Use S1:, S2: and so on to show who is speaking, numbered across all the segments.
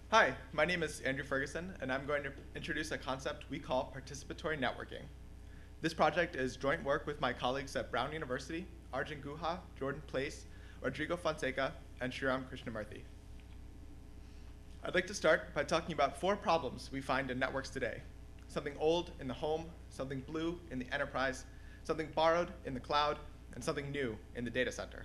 S1: Hi, my name is Andrew Ferguson, and I'm going to introduce a concept we call participatory networking. This project is joint work with my colleagues at Brown University, Arjun Guha, Jordan Place, Rodrigo Fonseca, and Sriram Krishnamurthy. I'd like to start by talking about 4 problems we find in networks today. Something old in the home, something blue in the enterprise, something borrowed in the cloud, and something new in the data center.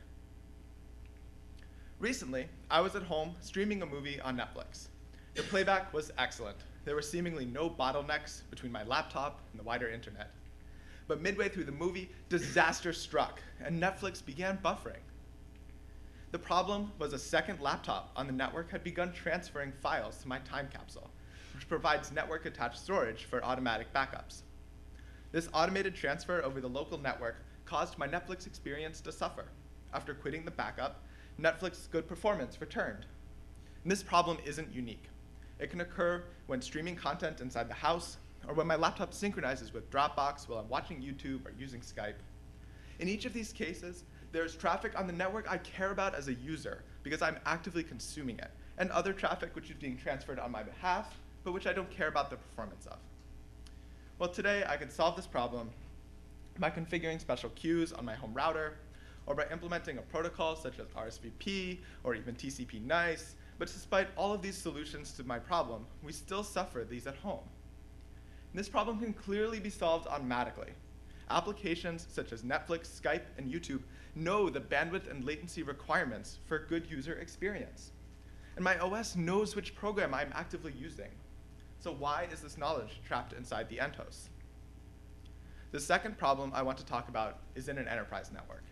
S1: Recently, I was at home streaming a movie on Netflix. The playback was excellent. There were seemingly no bottlenecks between my laptop and the wider internet. But midway through the movie, disaster struck, and Netflix began buffering. The problem was a second laptop on the network had begun transferring files to my time capsule, which provides network-attached storage for automatic backups. This automated transfer over the local network caused my Netflix experience to suffer. After quitting the backup, Netflix's good performance returned. And this problem isn't unique. It can occur when streaming content inside the house, or when my laptop synchronizes with Dropbox while I'm watching YouTube or using Skype. In each of these cases, there's traffic on the network I care about as a user because I'm actively consuming it, and other traffic which is being transferred on my behalf, but which I don't care about the performance of. Well, today I can solve this problem by configuring special queues on my home router, or by implementing a protocol such as RSVP or even TCP nice. But despite all of these solutions to my problem, we still suffer these at home. And this problem can clearly be solved automatically. Applications such as Netflix, Skype, and YouTube know the bandwidth and latency requirements for a good user experience. And my OS knows which program I'm actively using. So why is this knowledge trapped inside the endhost? The second problem I want to talk about is in an enterprise network.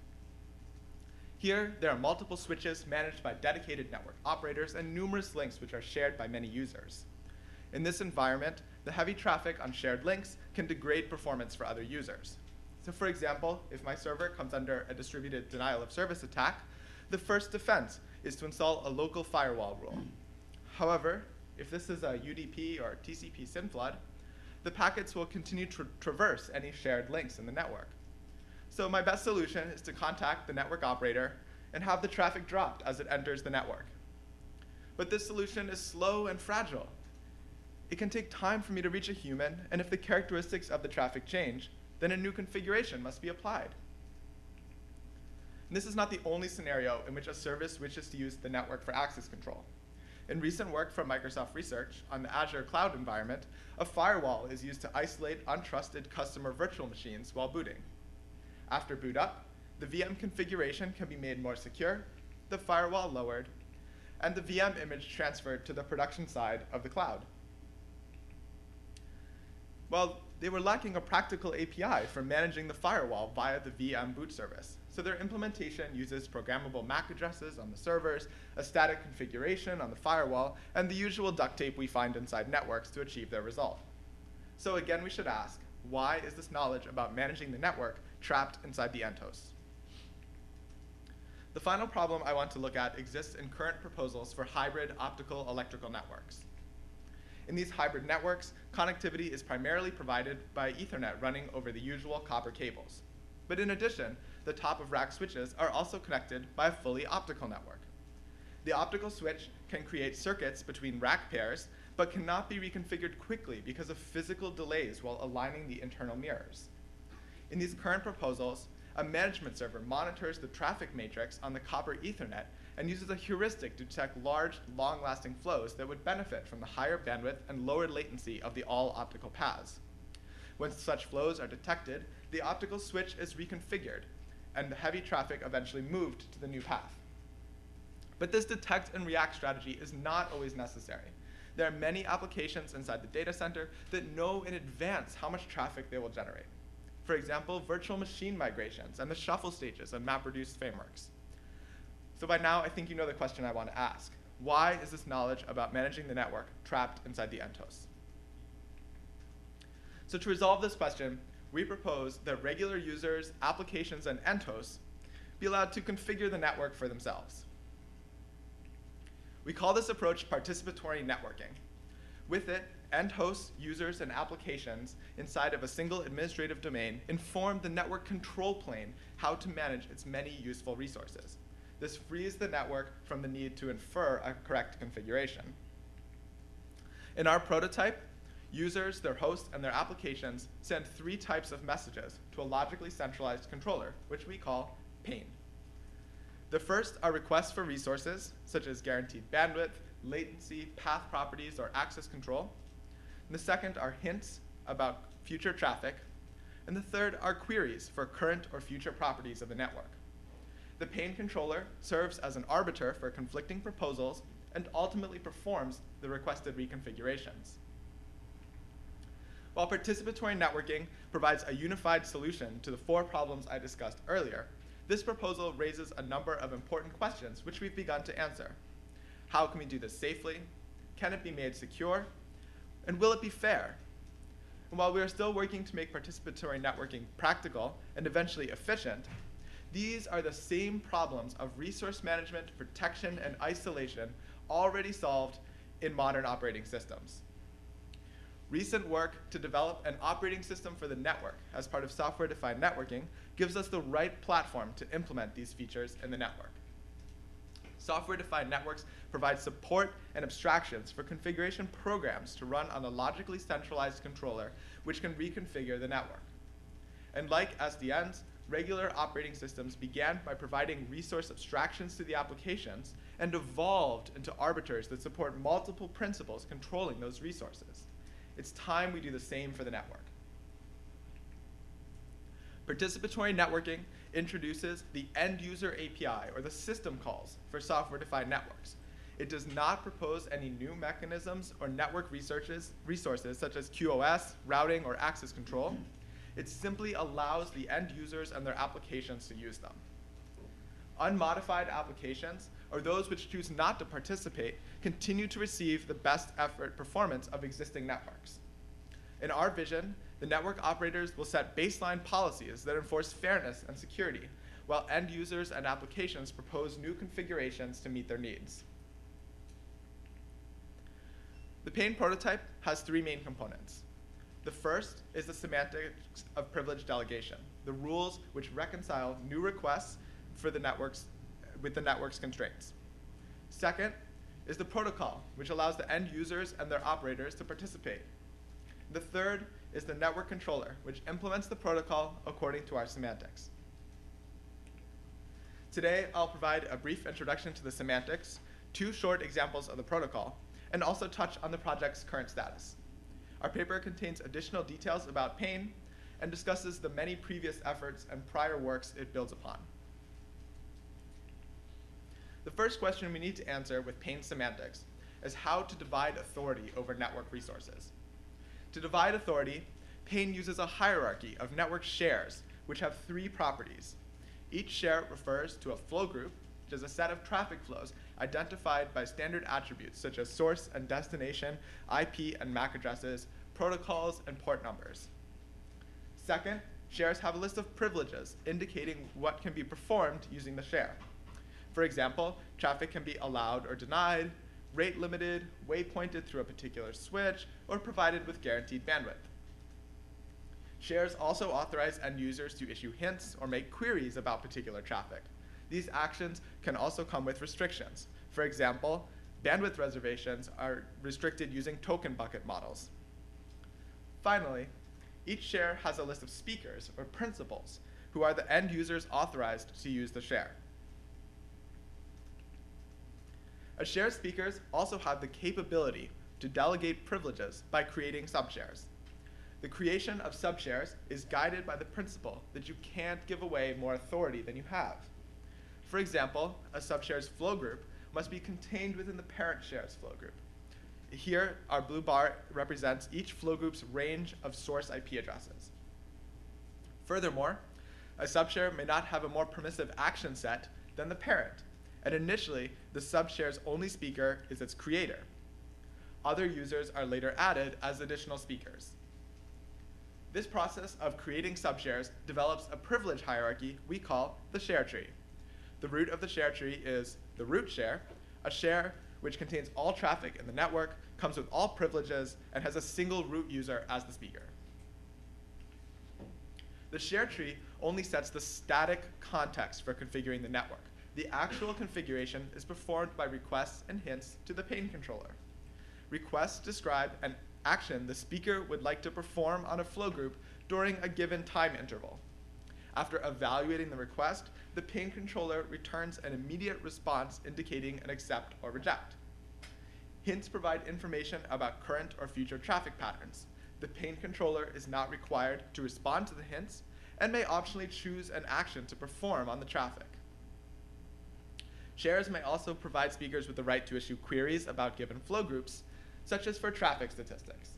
S1: Here, there are multiple switches managed by dedicated network operators and numerous links which are shared by many users. In this environment, the heavy traffic on shared links can degrade performance for other users. So for example, if my server comes under a distributed denial of service attack, the first defense is to install a local firewall rule. However, if this is a UDP or TCP SYN flood, the packets will continue to traverse any shared links in the network. So my best solution is to contact the network operator and have the traffic dropped as it enters the network. But this solution is slow and fragile. It can take time for me to reach a human, and if the characteristics of the traffic change, then a new configuration must be applied. And this is not the only scenario in which a service wishes to use the network for access control. In recent work from Microsoft Research on the Azure cloud environment, a firewall is used to isolate untrusted customer virtual machines while booting. After boot up, the VM configuration can be made more secure, the firewall lowered, and the VM image transferred to the production side of the cloud. Well, they were lacking a practical API for managing the firewall via the VM boot service. So their implementation uses programmable MAC addresses on the servers, a static configuration on the firewall, and the usual duct tape we find inside networks to achieve their result. So again, we should ask, why is this knowledge about managing the network trapped inside the endhost? The final problem I want to look at exists in current proposals for hybrid optical electrical networks. In these hybrid networks, connectivity is primarily provided by Ethernet running over the usual copper cables. But in addition, the top-of-rack switches are also connected by a fully optical network. The optical switch can create circuits between rack pairs, but cannot be reconfigured quickly because of physical delays while aligning the internal mirrors. In these current proposals, a management server monitors the traffic matrix on the copper Ethernet and uses a heuristic to detect large, long-lasting flows that would benefit from the higher bandwidth and lower latency of the all-optical paths. When such flows are detected, the optical switch is reconfigured, and the heavy traffic eventually moved to the new path. But this detect and react strategy is not always necessary. There are many applications inside the data center that know in advance how much traffic they will generate. For example, virtual machine migrations and the shuffle stages of MapReduce frameworks. So by now, I think you know the question I want to ask. Why is this knowledge about managing the network trapped inside the endhost? So to resolve this question, we propose that regular users, applications, and endhosts be allowed to configure the network for themselves. We call this approach participatory networking. With it, endhosts, users, and applications inside of a single administrative domain inform the network control plane how to manage its many useful resources. This frees the network from the need to infer a correct configuration. In our prototype, users, their hosts, and their applications send 3 types of messages to a logically centralized controller, which we call pane. The first are requests for resources, such as guaranteed bandwidth, latency, path properties, or access control. And the second are hints about future traffic. And the third are queries for current or future properties of the network. The pane controller serves as an arbiter for conflicting proposals and ultimately performs the requested reconfigurations. While participatory networking provides a unified solution to the 4 problems I discussed earlier, this proposal raises a number of important questions which we've begun to answer. How can we do this safely? Can it be made secure? And will it be fair? And while we are still working to make participatory networking practical and eventually efficient, these are the same problems of resource management, protection, and isolation already solved in modern operating systems. Recent work to develop an operating system for the network as part of software-defined networking gives us the right platform to implement these features in the network. Software-defined networks provide support and abstractions for configuration programs to run on a logically centralized controller which can reconfigure the network. And like SDNs, regular operating systems began by providing resource abstractions to the applications and evolved into arbiters that support multiple principles controlling those resources. It's time we do the same for the network. Participatory networking introduces the end-user API, or the system calls, for software-defined networks. It does not propose any new mechanisms or network resources such as QoS, routing, or access control. It simply allows the end users and their applications to use them. Unmodified applications, or those which choose not to participate, continue to receive the best effort performance of existing networks. In our vision, the network operators will set baseline policies that enforce fairness and security, while end users and applications propose new configurations to meet their needs. The pane prototype has 3 main components. The first is the semantics of privilege delegation, the rules which reconcile new requests for the networks with the network's constraints. Second is the protocol, which allows the end users and their operators to participate. The third is the network controller, which implements the protocol according to our semantics. Today, I'll provide a brief introduction to the semantics, 2 short examples of the protocol, and also touch on the project's current status. Our paper contains additional details about pane and discusses the many previous efforts and prior works it builds upon. The first question we need to answer with pane semantics is how to divide authority over network resources. To divide authority, pane uses a hierarchy of network shares, which have 3 properties. Each share refers to a flow group, which is a set of traffic flows identified by standard attributes such as source and destination, IP and MAC addresses, protocols, and port numbers. Second, shares have a list of privileges indicating what can be performed using the share. For example, traffic can be allowed or denied, rate limited, waypointed through a particular switch, or provided with guaranteed bandwidth. Shares also authorize end users to issue hints or make queries about particular traffic. These actions can also come with restrictions. For example, bandwidth reservations are restricted using token bucket models. Finally, each share has a list of speakers or principals who are the end users authorized to use the share. A share's speakers also have the capability to delegate privileges by creating subshares. The creation of subshares is guided by the principle that you can't give away more authority than you have. For example, a subshare's flow group must be contained within the parent share's flow group. Here, our blue bar represents each flow group's range of source IP addresses. Furthermore, a subshare may not have a more permissive action set than the parent, and initially, the subshare's only speaker is its creator. Other users are later added as additional speakers. This process of creating subshares develops a privilege hierarchy we call the share tree. The root of the share tree is the root share, a share which contains all traffic in the network, comes with all privileges, and has a single root user as the speaker. The share tree only sets the static context for configuring the network. The actual configuration is performed by requests and hints to the pane controller. requests describe an action the speaker would like to perform on a flow group during a given time interval. After evaluating the request, the pain controller returns an immediate response indicating an accept or reject. Hints provide information about current or future traffic patterns. The pain controller is not required to respond to the hints and may optionally choose an action to perform on the traffic. Shares may also provide speakers with the right to issue queries about given flow groups, such as for traffic statistics.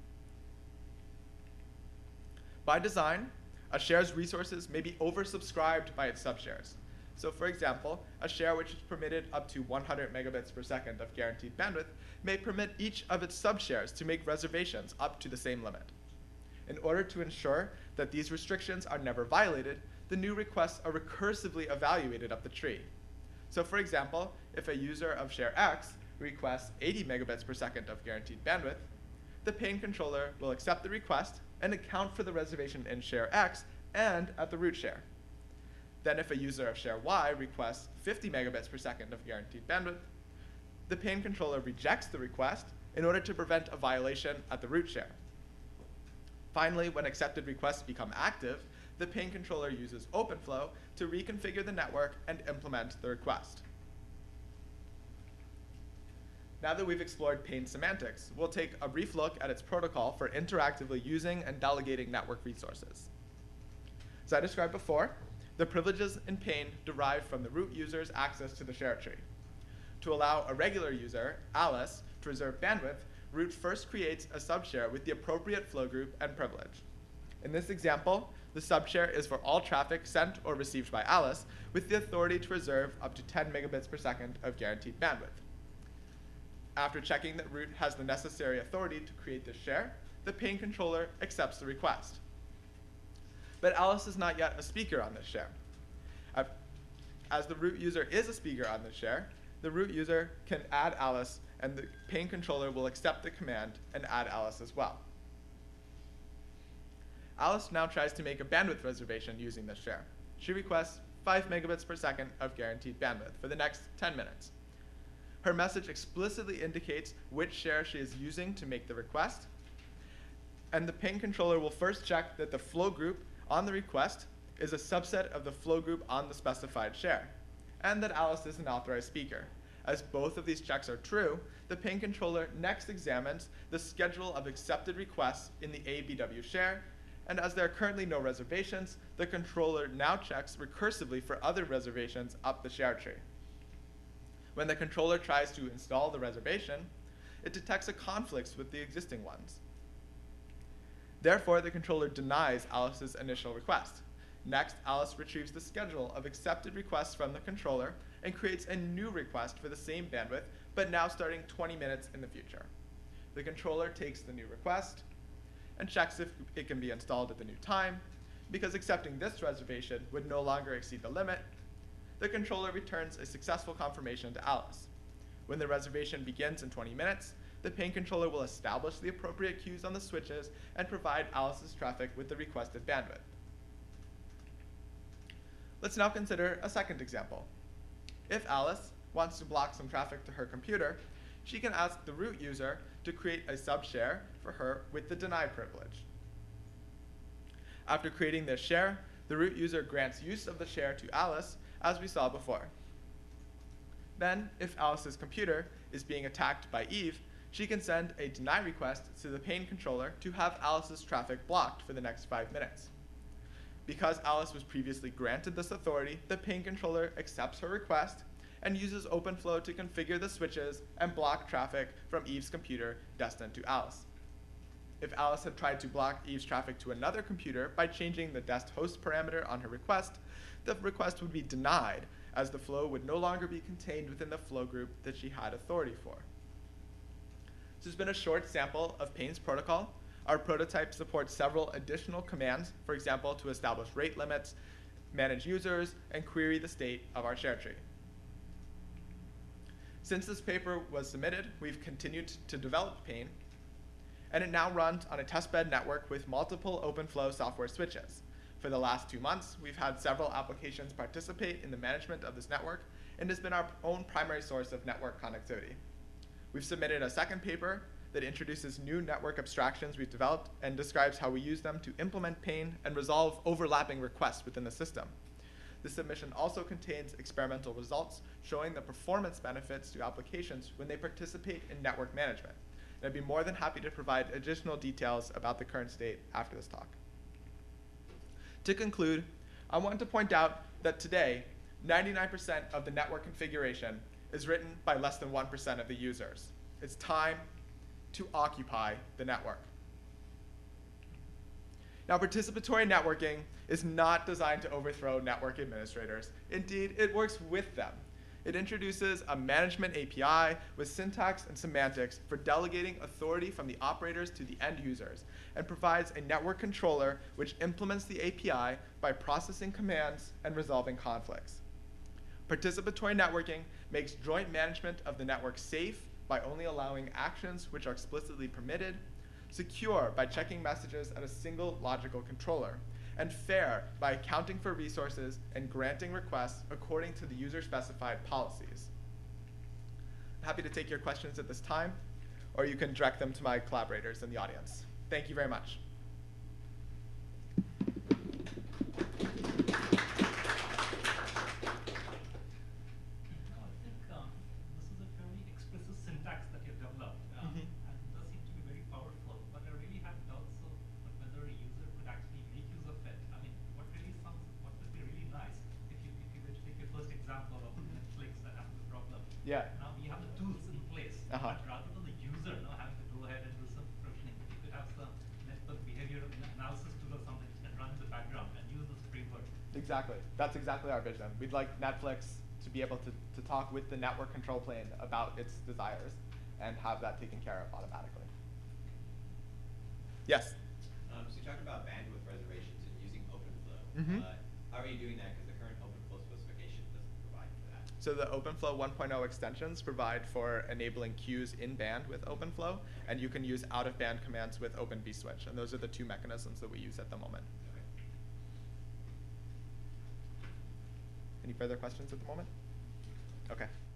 S1: By design, a share's resources may be oversubscribed by its subshares. So for example, a share which is permitted up to 100 megabits per second of guaranteed bandwidth may permit each of its subshares to make reservations up to the same limit. In order to ensure that these restrictions are never violated, the new requests are recursively evaluated up the tree. So for example, if a user of share X requests 80 megabits per second of guaranteed bandwidth, the pain controller will accept the request and account for the reservation in share X and at the root share. Then if a user of share Y requests 50 megabits per second of guaranteed bandwidth, the pain controller rejects the request in order to prevent a violation at the root share. Finally, when accepted requests become active, the pain controller uses OpenFlow to reconfigure the network and implement the request. Now that we've explored pain semantics, we'll take a brief look at its protocol for interactively using and delegating network resources. As I described before, the privileges in pain derive from the root user's access to the share tree. To allow a regular user, Alice, to reserve bandwidth, root first creates a subshare with the appropriate flow group and privilege. In this example, the subshare is for all traffic sent or received by Alice with the authority to reserve up to 10 megabits per second of guaranteed bandwidth. After checking that root has the necessary authority to create this share, the pain controller accepts the request. But Alice is not yet a speaker on this share. As the root user is a speaker on this share, the root user can add Alice, and the pain controller will accept the command and add Alice as well. Alice now tries to make a bandwidth reservation using this share. She requests 5 megabits per second of guaranteed bandwidth for the next 10 minutes. Her message explicitly indicates which share she is using to make the request, and the pain controller will first check that the flow group on the request is a subset of the flow group on the specified share, and that Alice is an authorized speaker. As both of these checks are true, the pain controller next examines the schedule of accepted requests in the ABW share, and as there are currently no reservations, the controller now checks recursively for other reservations up the share tree. When the controller tries to install the reservation, it detects a conflict with the existing ones. Therefore, the controller denies Alice's initial request. Next, Alice retrieves the schedule of accepted requests from the controller and creates a new request for the same bandwidth, but now starting 20 minutes in the future. The controller takes the new request and checks if it can be installed at the new time. Because accepting this reservation would no longer exceed the limit, the controller returns a successful confirmation to Alice. When the reservation begins in 20 minutes, the pain controller will establish the appropriate queues on the switches and provide Alice's traffic with the requested bandwidth. Let's now consider a second example. If Alice wants to block some traffic to her computer, she can ask the root user to create a subshare for her with the deny privilege. After creating this share, the root user grants use of the share to Alice, as we saw before. Then, if Alice's computer is being attacked by Eve, she can send a deny request to the pain controller to have Alice's traffic blocked for the next 5 minutes. Because Alice was previously granted this authority, the pain controller accepts her request and uses OpenFlow to configure the switches and block traffic from Eve's computer destined to Alice. If Alice had tried to block Eve's traffic to another computer by changing the dest host parameter on her request, the request would be denied, as the flow would no longer be contained within the flow group that she had authority for. This has been a short sample of Pain's protocol. Our prototype supports several additional commands, for example, to establish rate limits, manage users, and query the state of our share tree. Since this paper was submitted, we've continued to develop Pain, and it now runs on a testbed network with multiple OpenFlow software switches. For the last 2 months, we've had several applications participate in the management of this network, and has been our own primary source of network connectivity. We've submitted a second paper that introduces new network abstractions we've developed and describes how we use them to implement pain and resolve overlapping requests within the system. This submission also contains experimental results showing the performance benefits to applications when they participate in network management. And I'd be more than happy to provide additional details about the current state after this talk. To conclude, I want to point out that today, 99% of the network configuration is written by less than 1% of the users. It's time to occupy the network. Now, participatory networking is not designed to overthrow network administrators. Indeed, it works with them. It introduces a management API with syntax and semantics for delegating authority from the operators to the end users, and provides a network controller which implements the API by processing commands and resolving conflicts. Participatory networking makes joint management of the network safe by only allowing actions which are explicitly permitted, secure by checking messages at a single logical controller, and fair by accounting for resources and granting requests according to the user-specified policies. I'm happy to take your questions at this time, or you can direct them to my collaborators in the audience. Thank you very much. Yeah.
S2: Now we have the tools in place, but rather than the user having to go ahead and do some provisioning, you could have some network behavior analysis tool or something that can run in the background and use this framework.
S1: Exactly. That's exactly our vision. We'd like Netflix to be able to talk with the network control plane about its desires and have that taken care of automatically. Yes?
S3: So you talked about bandwidth reservations and using OpenFlow.
S1: Mm-hmm.
S3: How are you doing that? Because the current OpenFlow specification doesn't provide for that.
S1: So the OpenFlow 1.0 extensions provide for enabling queues in band with OpenFlow, and you can use out-of-band commands with Open vSwitch, and those are the two mechanisms that we use at the moment.
S3: Okay.
S1: Any further questions at the moment? Okay.